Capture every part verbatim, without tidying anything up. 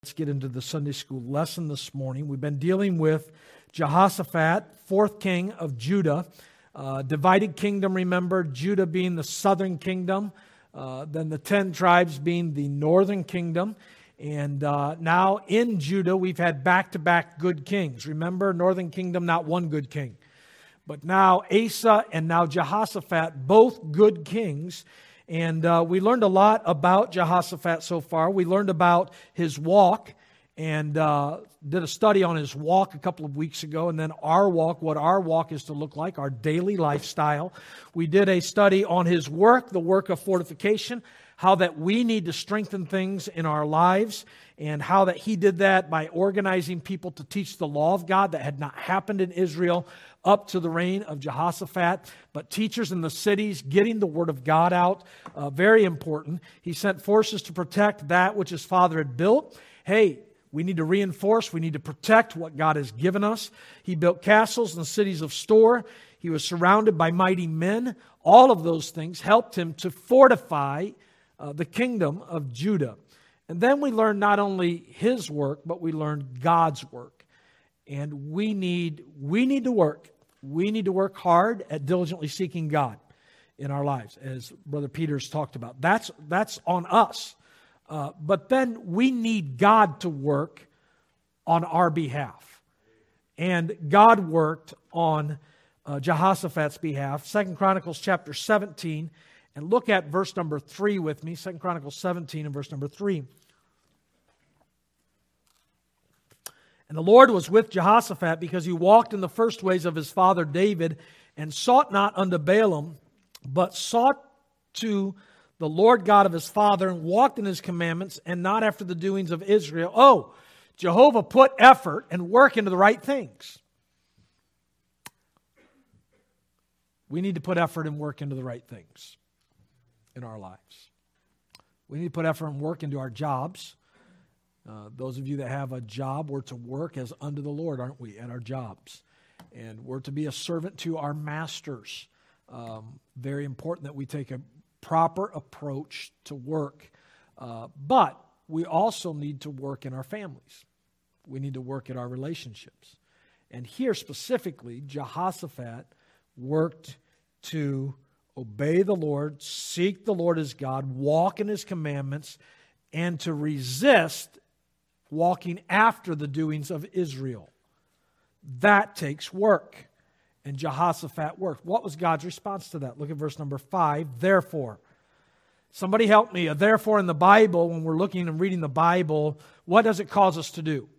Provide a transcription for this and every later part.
Let's get into the Sunday school lesson this morning. We've been dealing with Jehoshaphat, fourth king of Judah. Uh, divided kingdom, remember, Judah being the southern kingdom, uh, then the ten tribes being the northern kingdom. And uh, now in Judah, we've had back-to-back good kings. Remember, northern kingdom, not one good king. But now Asa and now Jehoshaphat, both good kings. And uh, we learned a lot about Jehoshaphat so far. We learned about his walk and uh, did a study on his walk a couple of weeks ago. And then our walk, what our walk is to look like, our daily lifestyle. We did a study on his work, the work of fortification, how that we need to strengthen things in our lives, and how that he did that by organizing people to teach the law of God that had not happened in Israel up to the reign of Jehoshaphat, but teachers in the cities getting the word of God out, uh, very important. He sent forces to protect that which his father had built. Hey, we need to reinforce, we need to protect what God has given us. He built castles and cities of store. He was surrounded by mighty men. All of those things helped him to fortify uh, the kingdom of Judah. And then we learned not only his work, but we learned God's work. And we need we need to work. We need to work hard at diligently seeking God in our lives, as Brother Peter's talked about. That's that's on us. Uh, but then we need God to work on our behalf. And God worked on uh, Jehoshaphat's behalf. Second Chronicles chapter seventeen. And look at verse number three with me. Second Chronicles seventeen and verse number three. And the Lord was with Jehoshaphat because he walked in the first ways of his father David and sought not unto Baalim, but sought to the Lord God of his father and walked in his commandments and not after the doings of Israel. Oh, Jehovah put effort and work into the right things. We need to put effort and work into the right things in our lives. We need to put effort and work into our jobs. Uh, those of you that have a job, we're to work as unto the Lord, aren't we, at our jobs? And we're to be a servant to our masters. Um, very important that we take a proper approach to work. Uh, but we also need to work in our families. We need to work at our relationships. And here specifically, Jehoshaphat worked to obey the Lord, seek the Lord as God, walk in his commandments, and to resist walking after the doings of Israel. That takes work. And Jehoshaphat worked. What was God's response to that? Look at verse number five. Therefore. Somebody help me. A therefore in the Bible, when we're looking and reading the Bible, what does it cause us to do?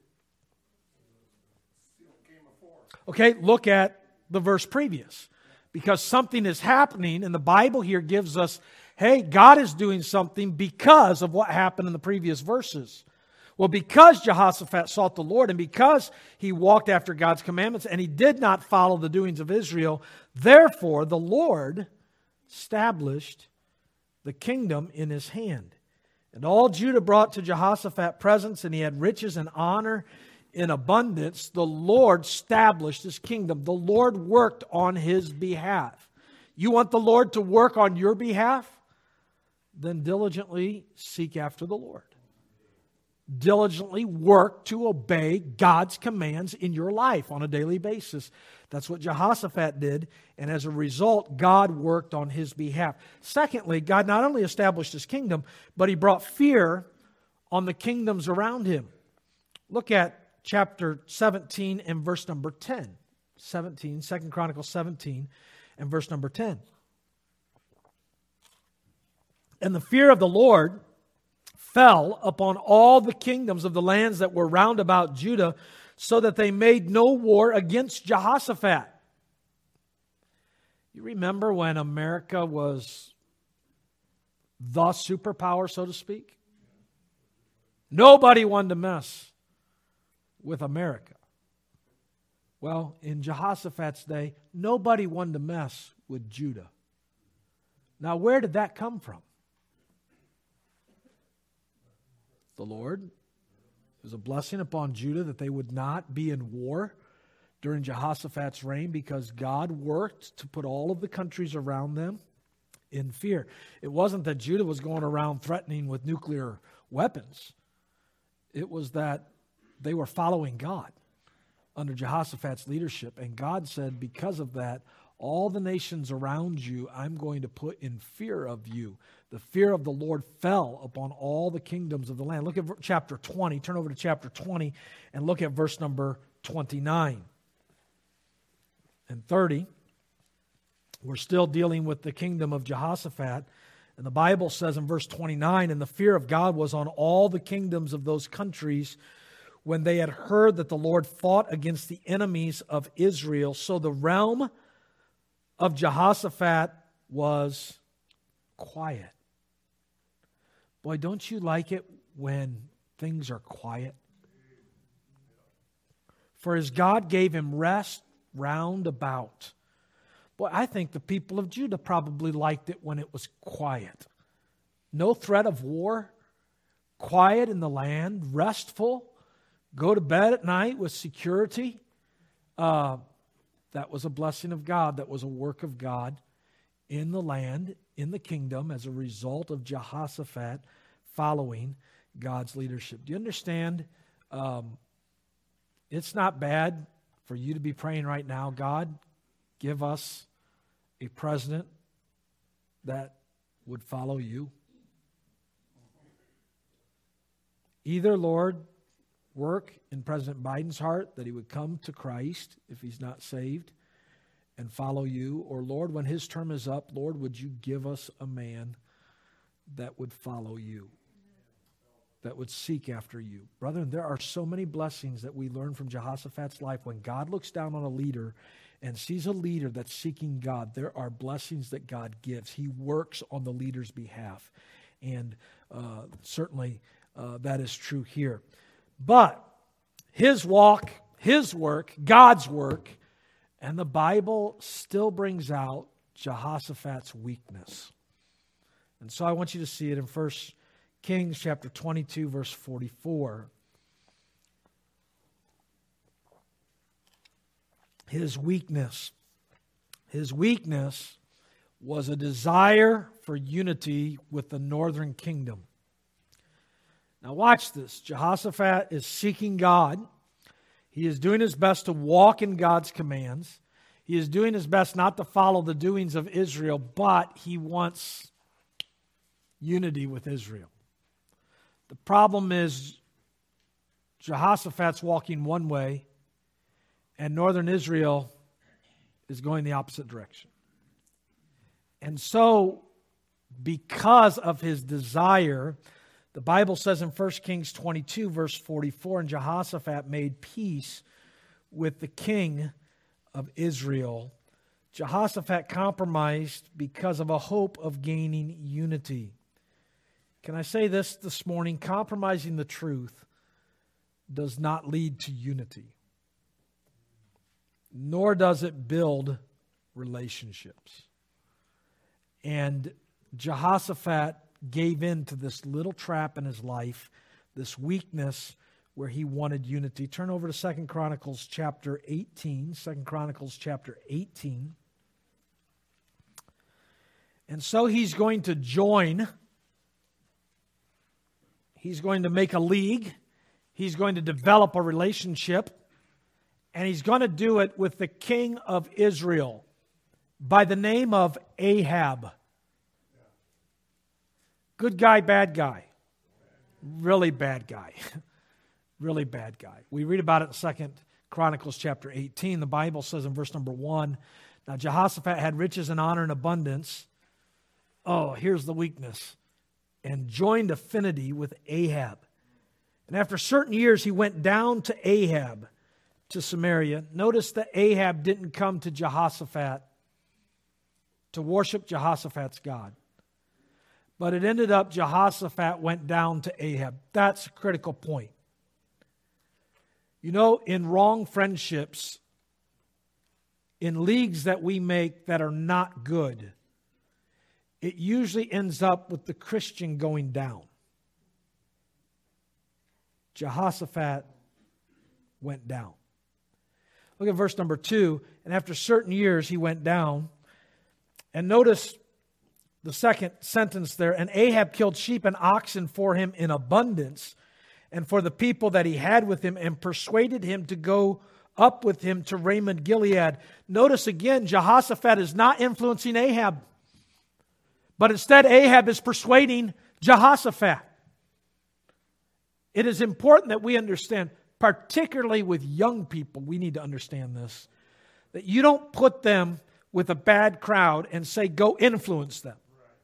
Okay, look at the verse previous. Because something is happening, and the Bible here gives us, hey, God is doing something because of what happened in the previous verses. Well, because Jehoshaphat sought the Lord and because he walked after God's commandments and he did not follow the doings of Israel, therefore the Lord established the kingdom in his hand. And all Judah brought to Jehoshaphat presents, and he had riches and honor in abundance. The Lord established his kingdom. The Lord worked on his behalf. You want the Lord to work on your behalf? Then diligently seek after the Lord. Diligently work to obey God's commands in your life on a daily basis. That's what Jehoshaphat did, and as a result, God worked on his behalf. Secondly, God not only established his kingdom, but he brought fear on the kingdoms around him. Look at chapter seventeen and verse number ten. seventeen, Second Chronicles seventeen and verse number ten. And the fear of the Lord fell upon all the kingdoms of the lands that were round about Judah, so that they made no war against Jehoshaphat. You remember when America was the superpower, so to speak? Nobody wanted to mess with America. Well, in Jehoshaphat's day, nobody wanted to mess with Judah. Now, where did that come from? The Lord. It was a blessing upon Judah that they would not be in war during Jehoshaphat's reign, because God worked to put all of the countries around them in fear. It wasn't that Judah was going around threatening with nuclear weapons. It was that they were following God under Jehoshaphat's leadership. And God said, because of that, all the nations around you, I'm going to put in fear of you. The fear of the Lord fell upon all the kingdoms of the land. Look at chapter twenty. Turn over to chapter twenty and look at verse number twenty-nine and thirty. We're still dealing with the kingdom of Jehoshaphat. And the Bible says in verse twenty-nine, and the fear of God was on all the kingdoms of those countries when they had heard that the Lord fought against the enemies of Israel. So the realm of Jehoshaphat was quiet. Boy, don't you like it when things are quiet? For as God gave him rest round about. Boy, I think the people of Judah probably liked it when it was quiet. No threat of war, quiet in the land, restful, go to bed at night with security. Uh, that was a blessing of God. That was a work of God in the land, in the kingdom, as a result of Jehoshaphat following God's leadership. Do you understand? Um, it's not bad for you to be praying right now, God, give us a president that would follow you. Either, Lord, work in President Biden's heart that he would come to Christ if he's not saved and follow you. Or, Lord, when his term is up, Lord, would you give us a man that would follow you, that would seek after you. Brethren, there are so many blessings that we learn from Jehoshaphat's life. When God looks down on a leader and sees a leader that's seeking God, there are blessings that God gives. He works on the leader's behalf. And uh, certainly uh, that is true here. But his walk, his work, God's work, and the Bible still brings out Jehoshaphat's weakness. And so I want you to see it in First Kings chapter twenty-two, verse forty-four. His weakness. His weakness was a desire for unity with the northern kingdom. Now watch this. Jehoshaphat is seeking God. He is doing his best to walk in God's commands. He is doing his best not to follow the doings of Israel, but he wants unity with Israel. The problem is Jehoshaphat's walking one way, and northern Israel is going the opposite direction. And so, because of his desire, the Bible says in First Kings twenty-two, verse forty-four, and Jehoshaphat made peace with the king of Israel. Jehoshaphat compromised because of a hope of gaining unity. Can I say this this morning? Compromising the truth does not lead to unity, nor does it build relationships. And Jehoshaphat gave in to this little trap in his life, this weakness where he wanted unity. Turn over to Second Chronicles chapter eighteen. Second Chronicles chapter eighteen. And so he's going to join, he's going to make a league, he's going to develop a relationship, and he's going to do it with the king of Israel by the name of Ahab. Good guy, bad guy. Really bad guy. Really bad guy. We read about it in Second Chronicles chapter eighteen. The Bible says in verse number one, now Jehoshaphat had riches and honor and abundance. Oh, here's the weakness. And joined affinity with Ahab. And after certain years, he went down to Ahab, to Samaria. Notice that Ahab didn't come to Jehoshaphat to worship Jehoshaphat's God. But it ended up Jehoshaphat went down to Ahab. That's a critical point. You know, in wrong friendships, in leagues that we make that are not good, it usually ends up with the Christian going down. Jehoshaphat went down. Look at verse number two. And after certain years, he went down. And notice the second sentence there. And Ahab killed sheep and oxen for him in abundance, and for the people that he had with him, and persuaded him to go up with him to Ramoth Gilead. Notice again, Jehoshaphat is not influencing Ahab, but instead Ahab is persuading Jehoshaphat. It is important that we understand, particularly with young people, we need to understand this, that you don't put them with a bad crowd and say, go influence them.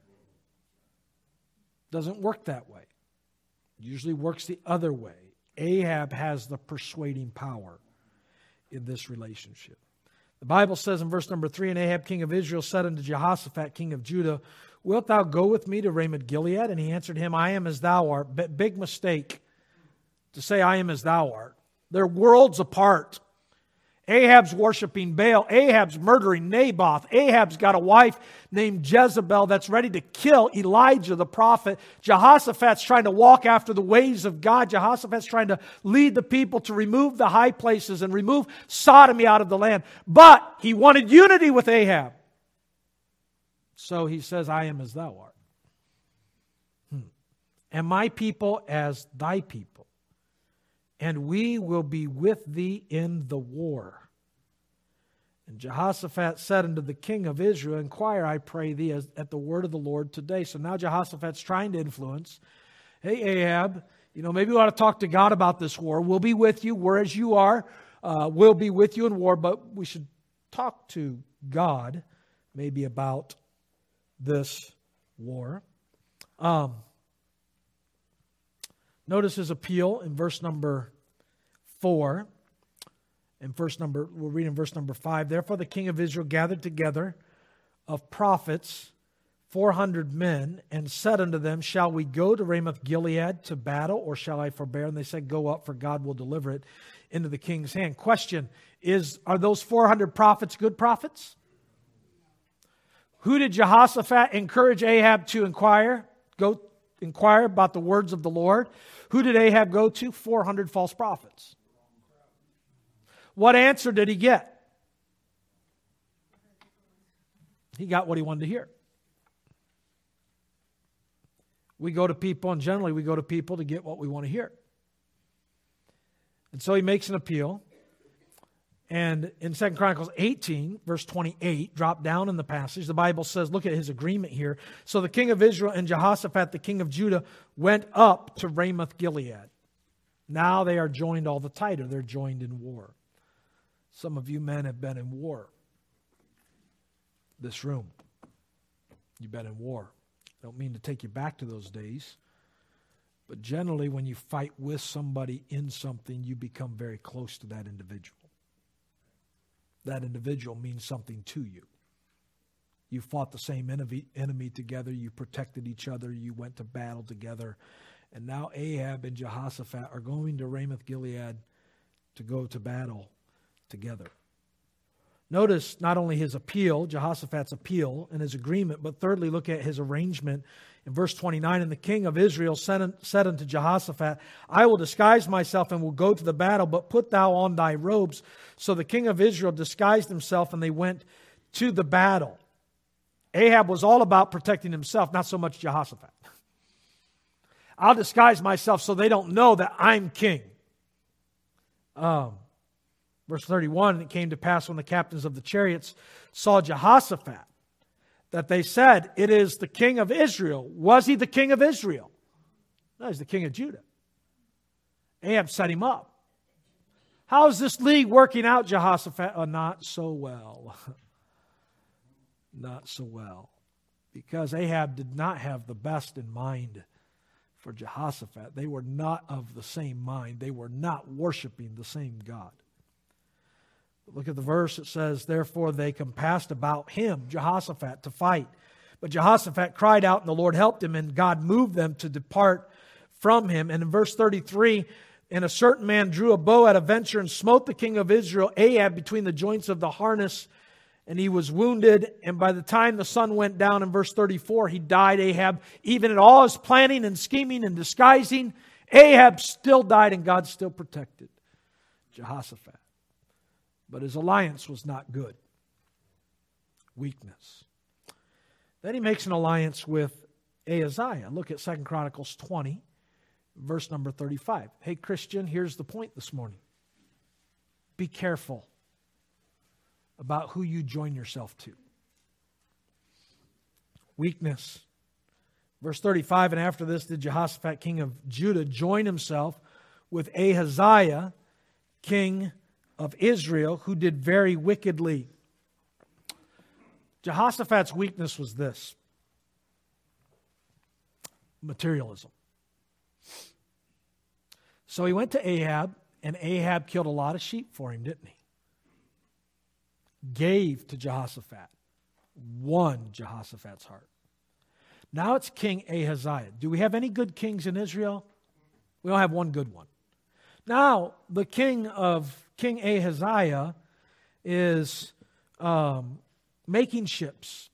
Doesn't work that way. It usually works the other way. Ahab has the persuading power in this relationship. The Bible says in verse number three, and Ahab, king of Israel, said unto Jehoshaphat, king of Judah, wilt thou go with me to Ramoth Gilead? And he answered him, I am as thou art. B- big mistake to say, I am as thou art. They're worlds apart. Ahab's worshiping Baal. Ahab's murdering Naboth. Ahab's got a wife named Jezebel that's ready to kill Elijah the prophet. Jehoshaphat's trying to walk after the ways of God. Jehoshaphat's trying to lead the people to remove the high places and remove sodomy out of the land. But he wanted unity with Ahab. So he says, I am as thou art. Hmm. And my people as thy people. And we will be with thee in the war. And Jehoshaphat said unto the king of Israel, inquire, I pray thee, as, at the word of the Lord today. So now Jehoshaphat's trying to influence. Hey, Ahab, you know, maybe we ought to talk to God about this war. We'll be with you whereas you are. Uh, we'll be with you in war, but we should talk to God maybe about this war. Um, notice his appeal in verse number four. In verse number, we'll read in verse number five. Therefore the king of Israel gathered together of prophets four hundred men, and said unto them, shall we go to Ramoth Gilead to battle, or shall I forbear? And they said, go up, for God will deliver it into the king's hand. Question is, are those four hundred prophets good prophets? Who did Jehoshaphat encourage Ahab to inquire? Go inquire about the words of the Lord. Who did Ahab go to? four hundred false prophets. What answer did he get? He got what he wanted to hear. We go to people, and generally we go to people to get what we want to hear. And so he makes an appeal. And in Second Chronicles eighteen, verse twenty-eight, drop down in the passage, the Bible says, look at his agreement here. So the king of Israel and Jehoshaphat, the king of Judah, went up to Ramoth Gilead. Now they are joined all the tighter. They're joined in war. Some of you men have been in war. This room. You've been in war. Don't mean to take you back to those days. But generally, when you fight with somebody in something, you become very close to that individual. That individual means something to you. You fought the same enemy, enemy together. You protected each other. You went to battle together. And now Ahab and Jehoshaphat are going to Ramoth Gilead to go to battle together. Notice not only his appeal, Jehoshaphat's appeal and his agreement, but thirdly, look at his arrangement. In verse twenty-nine, and the king of Israel said unto Jehoshaphat, I will disguise myself and will go to the battle, but put thou on thy robes. So the king of Israel disguised himself, and they went to the battle. Ahab was all about protecting himself, not so much Jehoshaphat. I'll disguise myself so they don't know that I'm king. Um, verse thirty-one, and it came to pass when the captains of the chariots saw Jehoshaphat, that they said, it is the king of Israel. Was he the king of Israel? No, he's the king of Judah. Ahab set him up. How is this league working out, Jehoshaphat? Oh, not so well. Not so well. Because Ahab did not have the best in mind for Jehoshaphat. They were not of the same mind. They were not worshiping the same God. Look at the verse. It says, therefore they compassed about him, Jehoshaphat, to fight. But Jehoshaphat cried out, and the Lord helped him, and God moved them to depart from him. And in verse thirty-three, and a certain man drew a bow at a venture and smote the king of Israel, Ahab, between the joints of the harness, and he was wounded. And by the time the sun went down, in verse thirty-four, he died, Ahab. Even in all his planning and scheming and disguising, Ahab still died, and God still protected Jehoshaphat. But his alliance was not good. Weakness. Then he makes an alliance with Ahaziah. Look at Second Chronicles twenty, verse number thirty-five. Hey, Christian, here's the point this morning. Be careful about who you join yourself to. Weakness. Verse thirty-five, and after this did Jehoshaphat, king of Judah, join himself with Ahaziah, king of Israel, who did very wickedly. Jehoshaphat's weakness was this: materialism. So he went to Ahab, and Ahab killed a lot of sheep for him, didn't he? Gave to Jehoshaphat. Won Jehoshaphat's heart. Now it's King Ahaziah. Do we have any good kings in Israel? We don't have one good one. Now, the king of King Ahaziah is um, making ships.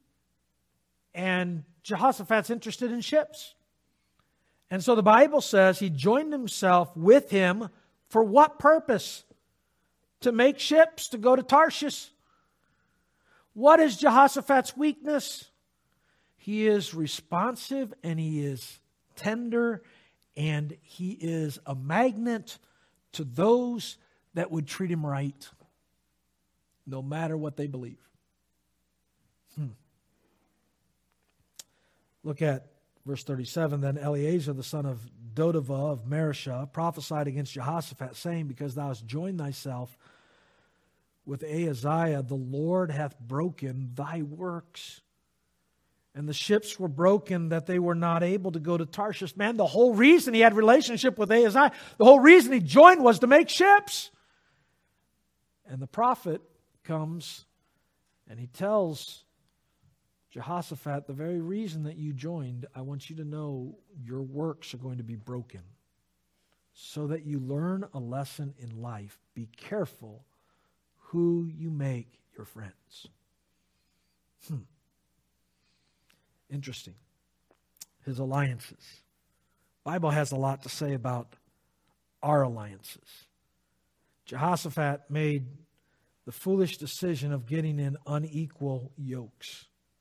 And Jehoshaphat's interested in ships. And so the Bible says he joined himself with him for what purpose? To make ships, to go to Tarshish. What is Jehoshaphat's weakness? He is responsive and he is tender and he is a magnet to those that would treat him right, no matter what they believe. Hmm. Look at verse thirty-seven. Then Eleazar, the son of Dodavah of Mareshah, prophesied against Jehoshaphat, saying, because thou hast joined thyself with Ahaziah, the Lord hath broken thy works. And the ships were broken that they were not able to go to Tarshish. Man, the whole reason he had relationship with Ahaziah, the whole reason he joined was to make ships. And the prophet comes and he tells Jehoshaphat, the very reason that you joined, I want you to know your works are going to be broken. So that you learn a lesson in life. Be careful who you make your friends. Hmm. Interesting. His alliances. The Bible has a lot to say about our alliances. Jehoshaphat made the foolish decision of getting in unequal yokes.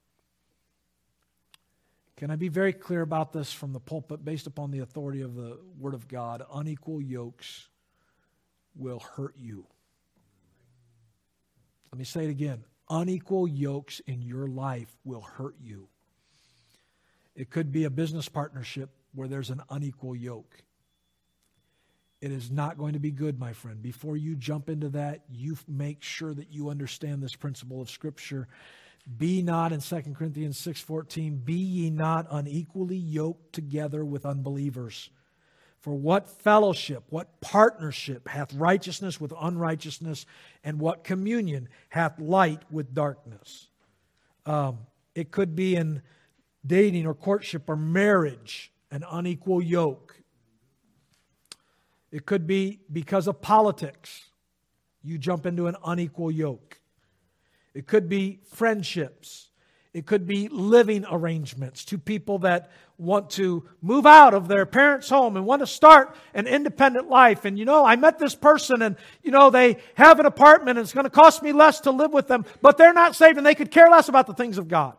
Can I be very clear about this from the pulpit based upon the authority of the Word of God? Unequal yokes will hurt you. Let me say it again. Unequal yokes in your life will hurt you. It could be a business partnership where there's an unequal yoke. It is not going to be good, my friend. Before you jump into that, you make sure that you understand this principle of Scripture. Be not, in Second Corinthians six fourteen, be ye not unequally yoked together with unbelievers. For what fellowship, what partnership hath righteousness with unrighteousness, and what communion hath light with darkness? Um, it could be in dating or courtship or marriage, an unequal yoke. It could be because of politics. You jump into an unequal yoke. It could be friendships. It could be living arrangements. Two people that want to move out of their parents' home and want to start an independent life. And, you know, I met this person and, you know, they have an apartment and it's going to cost me less to live with them, but they're not saved and they could care less about the things of God.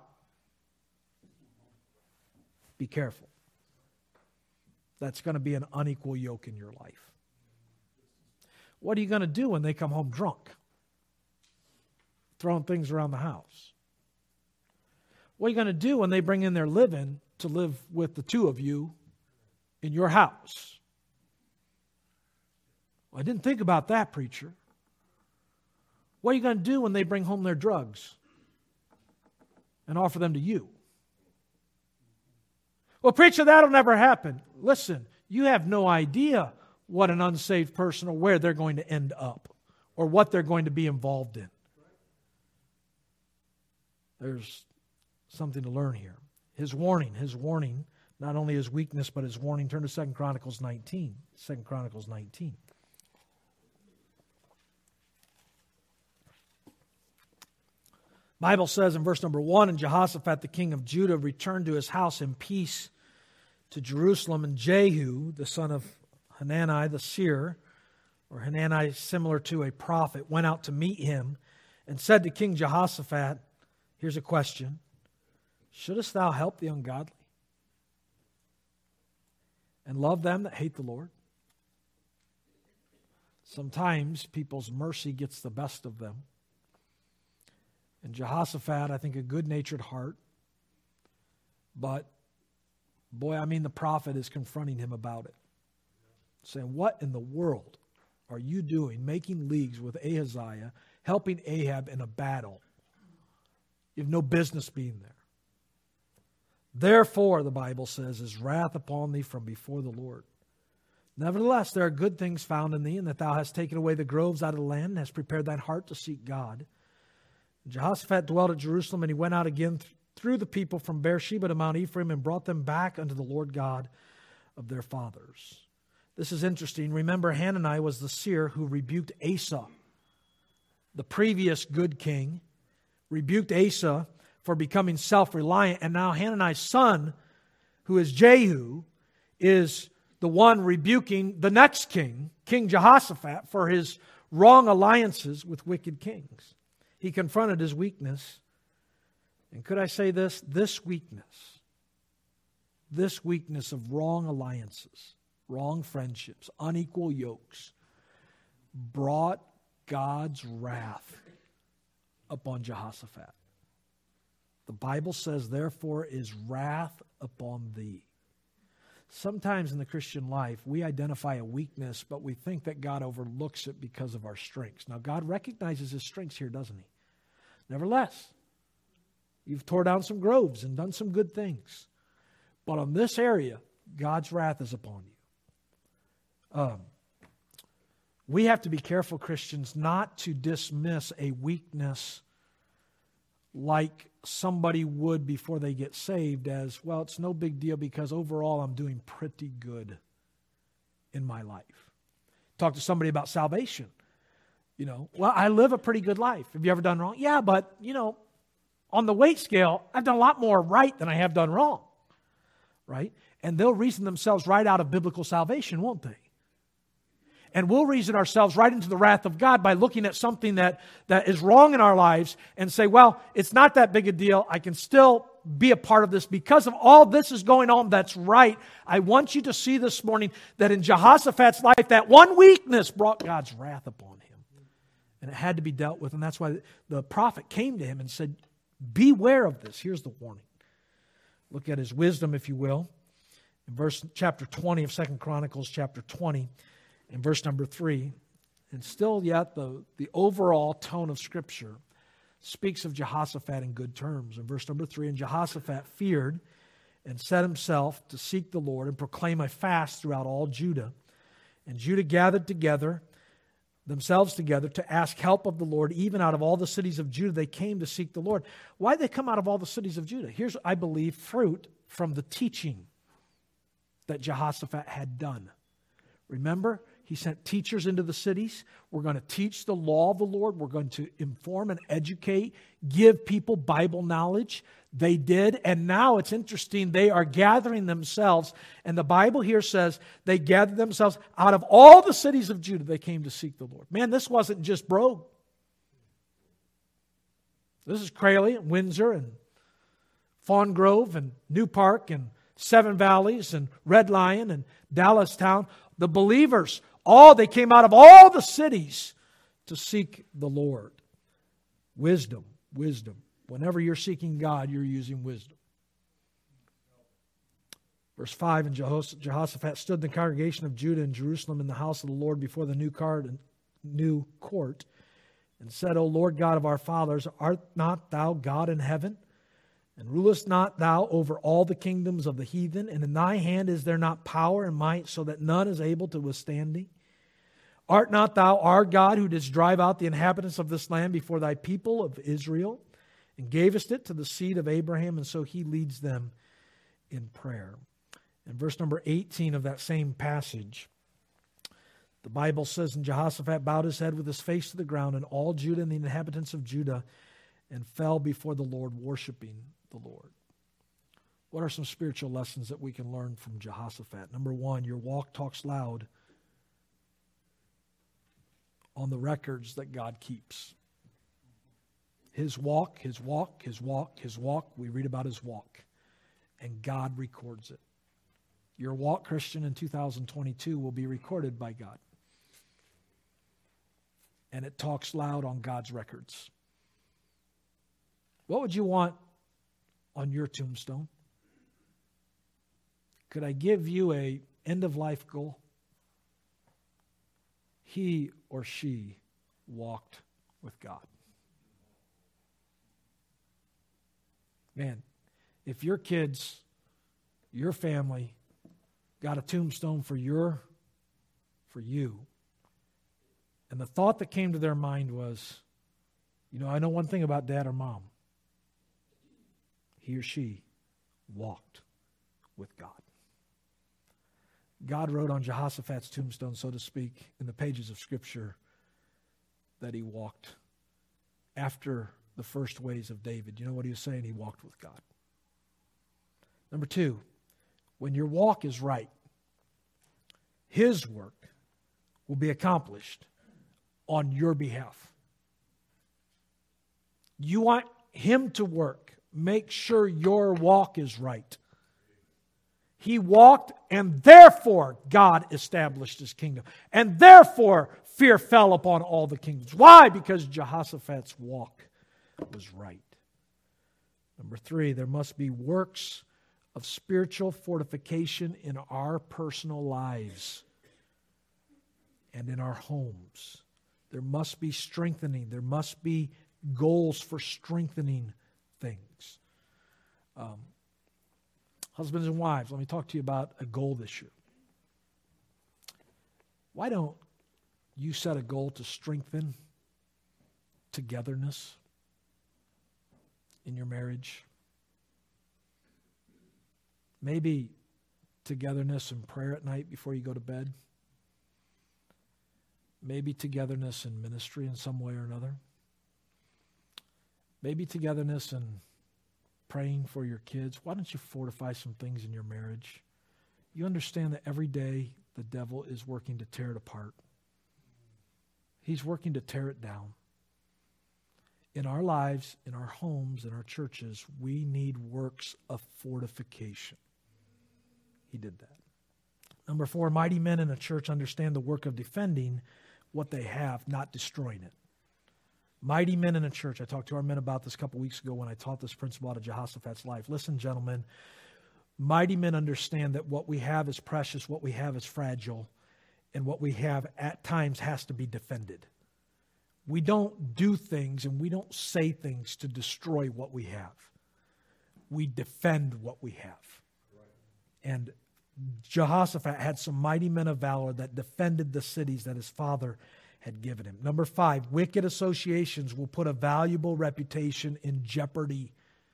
Be careful. That's going to be an unequal yoke in your life. What are you going to do when they come home drunk? Throwing things around the house. What are you going to do when they bring in their living to live with the two of you in your house? Well, I didn't think about that, preacher. What are you going to do when they bring home their drugs and offer them to you? Well, preacher, that'll never happen. Listen, you have no idea what an unsaved person or where they're going to end up or what they're going to be involved in. There's something to learn here. His warning, his warning, not only his weakness, but his warning. Turn to Second Chronicles nineteen. Second Chronicles nineteen. Bible says in verse number one, and Jehoshaphat the king of Judah returned to his house in peace to Jerusalem, and Jehu, the son of Hanani the seer, or Hanani similar to a prophet, went out to meet him and said to King Jehoshaphat, here's a question, shouldest thou help the ungodly? and love them that hate the Lord. Sometimes people's mercy gets the best of them. And Jehoshaphat, I think, a good-natured heart. But, boy, I mean, the prophet is confronting him about it. Saying, what in the world are you doing, making leagues with Ahaziah, helping Ahab in a battle? You have no business being there. Therefore, the Bible says, is wrath upon thee from before the Lord. Nevertheless, there are good things found in thee, and that thou hast taken away the groves out of the land, and hast prepared thine heart to seek God. And Jehoshaphat dwelt at Jerusalem, and he went out again th- through the people from Beersheba to Mount Ephraim, and brought them back unto the Lord God of their fathers. This is interesting. Remember, Hanani was the seer who rebuked Asa, the previous good king, rebuked Asa for becoming self-reliant, and now Hanani's son, who is Jehu, is the one rebuking the next king, King Jehoshaphat, for his wrong alliances with wicked kings. He confronted his weakness. And could I say this? This weakness, this weakness of wrong alliances, wrong friendships, unequal yokes, brought God's wrath upon Jehoshaphat. The Bible says, therefore, is wrath upon thee. Sometimes in the Christian life, we identify a weakness, but we think that God overlooks it because of our strengths. Now, God recognizes his strengths here, doesn't he? Nevertheless, you've tore down some groves and done some good things. But on this area, God's wrath is upon you. Um, we have to be careful, Christians, not to dismiss a weakness like somebody would before they get saved as, well, it's no big deal because overall I'm doing pretty good in my life. Talk to somebody about salvation. You know, well, I live a pretty good life. Have you ever done wrong? Yeah, but, you know, on the weight scale, I've done a lot more right than I have done wrong. Right? And they'll reason themselves right out of biblical salvation, won't they? And we'll reason ourselves right into the wrath of God by looking at something that, that is wrong in our lives and say, well, it's not that big a deal. I can still be a part of this because of all this is going on that's right. I want you to see this morning that in Jehoshaphat's life, that one weakness brought God's wrath upon him. And it had to be dealt with. And that's why the prophet came to him and said, beware of this. Here's the warning. Look at his wisdom, if you will. In verse chapter twenty of Second Chronicles, chapter twenty, in verse number three, and still yet the, the overall tone of Scripture speaks of Jehoshaphat in good terms. In verse number three, and Jehoshaphat feared and set himself to seek the Lord and proclaim a fast throughout all Judah. And Judah gathered together, themselves together, to ask help of the Lord. Even out of all the cities of Judah, they came to seek the Lord. Why did they come out of all the cities of Judah? Here's, I believe, fruit from the teaching that Jehoshaphat had done. Remember, he sent teachers into the cities. We're going to teach the law of the Lord. We're going to inform and educate, give people Bible knowledge. They did, and now it's interesting, they are gathering themselves, and the Bible here says they gathered themselves out of all the cities of Judah. They came to seek the Lord. Man, this wasn't just Brogue. This is Crayley and Windsor and Fawn Grove and New Park and Seven Valleys and Red Lion and Dallastown. The believers, all they came out of all the cities to seek the Lord. Wisdom, wisdom. Whenever you're seeking God, you're using wisdom. Verse five, and Jehoshaphat stood in the congregation of Judah and Jerusalem in the house of the Lord before the new court, and said, O Lord God of our fathers, art not thou God in heaven? And rulest not thou over all the kingdoms of the heathen? And in thy hand is there not power and might, so that none is able to withstand thee? Art not thou our God, who didst drive out the inhabitants of this land before thy people of Israel, and gavest it to the seed of Abraham? And so he leads them in prayer. In verse number eighteen of that same passage, the Bible says, and Jehoshaphat bowed his head with his face to the ground, and all Judah and the inhabitants of Judah, and fell before the Lord, worshiping the Lord. What are some spiritual lessons that we can learn from Jehoshaphat? Number one, your walk talks loud on the records that God keeps. His walk, his walk, his walk, his walk. We read about his walk. And God records it. Your walk, Christian, in two thousand twenty-two will be recorded by God. And it talks loud on God's records. What would you want on your tombstone? Could I give you a end-of-life goal? He or she walked with God. Man, if your kids, your family, got a tombstone for your, for you, and the thought that came to their mind was, you know, I know one thing about dad or mom. He or she walked with God. God wrote on Jehoshaphat's tombstone, so to speak, in the pages of Scripture, that he walked after the first ways of David. You know what he was saying? He walked with God. Number two, when your walk is right, his work will be accomplished on your behalf. You want him to work. Make sure your walk is right. He walked, and therefore God established his kingdom. And therefore fear fell upon all the kingdoms. Why? Because Jehoshaphat's walk was right. Number three, there must be works of spiritual fortification in our personal lives and in our homes. There must be strengthening. There must be goals for strengthening things. Um, husbands and wives, let me talk to you about a goal this year. Why don't you set a goal to strengthen togetherness in your marriage? Maybe togetherness in prayer at night before you go to bed. Maybe togetherness in ministry in some way or another. Maybe togetherness in praying for your kids. Why don't you fortify some things in your marriage? You understand that every day the devil is working to tear it apart. He's working to tear it down. In our lives, in our homes, in our churches, we need works of fortification. He did that. Number four, mighty men in a church understand the work of defending what they have, not destroying it. Mighty men in a church. I talked to our men about this a couple weeks ago when I taught this principle out of Jehoshaphat's life. Listen, gentlemen, mighty men understand that what we have is precious, what we have is fragile, and what we have at times has to be defended. We don't do things and we don't say things to destroy what we have. We defend what we have. And Jehoshaphat had some mighty men of valor that defended the cities that his father had given him. Number five, wicked associations will put a valuable reputation in jeopardy.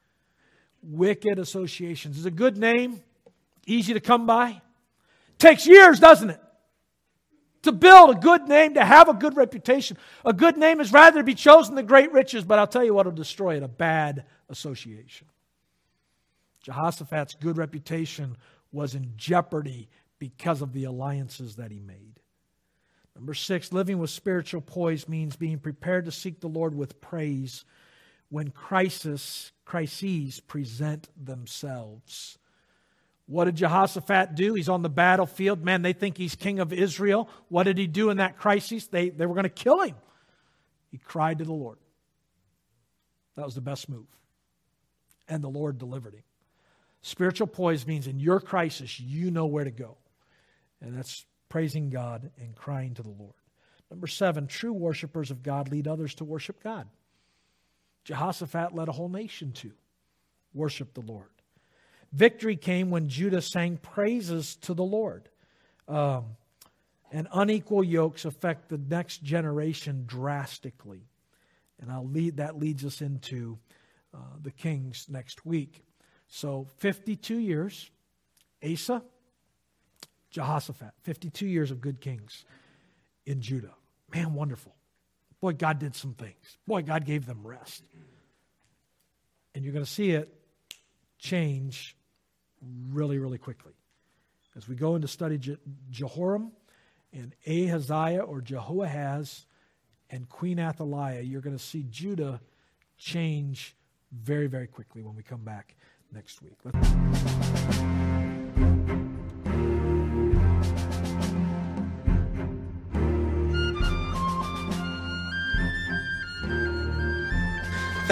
Wicked associations is a good name, easy to come by. Takes years, doesn't it? To build a good name, to have a good reputation. A good name is rather to be chosen than great riches, but I'll tell you what will destroy it, a bad association. Jehoshaphat's good reputation was in jeopardy because of the alliances that he made. Number six, living with spiritual poise means being prepared to seek the Lord with praise when crisis, crises present themselves. What did Jehoshaphat do? He's on the battlefield. Man, they think he's king of Israel. What did he do in that crisis? They, they were going to kill him. He cried to the Lord. That was the best move. And the Lord delivered him. Spiritual poise means in your crisis, you know where to go. And that's praising God and crying to the Lord. Number seven, true worshipers of God lead others to worship God. Jehoshaphat led a whole nation to worship the Lord. Victory came when Judah sang praises to the Lord. Um, and unequal yokes affect the next generation drastically. And I'll lead, that leads us into uh, the kings next week. So fifty-two years, Asa, Jehoshaphat, fifty-two years of good kings in Judah. Man, wonderful. Boy, God did some things. Boy, God gave them rest. And you're going to see it change really, really quickly. As we go into study Je- Jehoram and Ahaziah or Jehoahaz and Queen Athaliah, you're going to see Judah change very, very quickly when we come back next week. Let's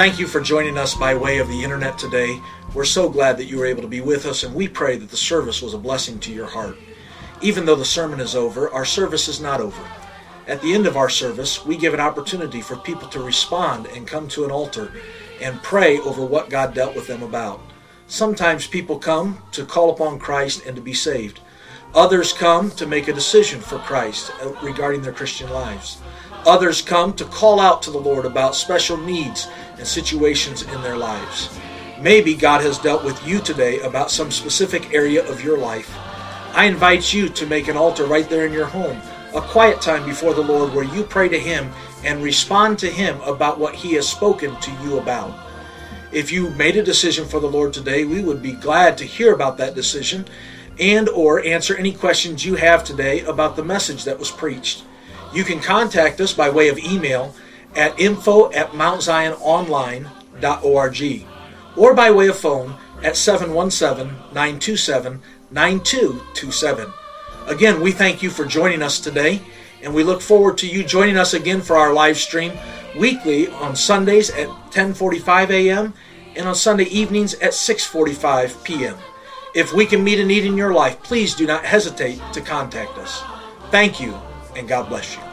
Thank you for joining us by way of the internet today. We're so glad that you were able to be with us, and we pray that the service was a blessing to your heart. Even though the sermon is over, our service is not over. At the end of our service, we give an opportunity for people to respond and come to an altar and pray over what God dealt with them about. Sometimes people come to call upon Christ and to be saved. Others come to make a decision for Christ regarding their Christian lives. Others come to call out to the Lord about special needs and situations in their lives. Maybe God has dealt with you today about some specific area of your life. I invite you to make an altar right there in your home, a quiet time before the Lord where you pray to Him and respond to Him about what He has spoken to you about. If you made a decision for the Lord today, we would be glad to hear about that decision and or answer any questions you have today about the message that was preached. You can contact us by way of email at info at mount zion online dot org or by way of phone at seven one seven, nine two seven, nine two two seven. Again, we thank you for joining us today, and we look forward to you joining us again for our live stream weekly on Sundays at ten forty-five a.m. and on Sunday evenings at six forty-five p.m. If we can meet a need in your life, please do not hesitate to contact us. Thank you, and God bless you.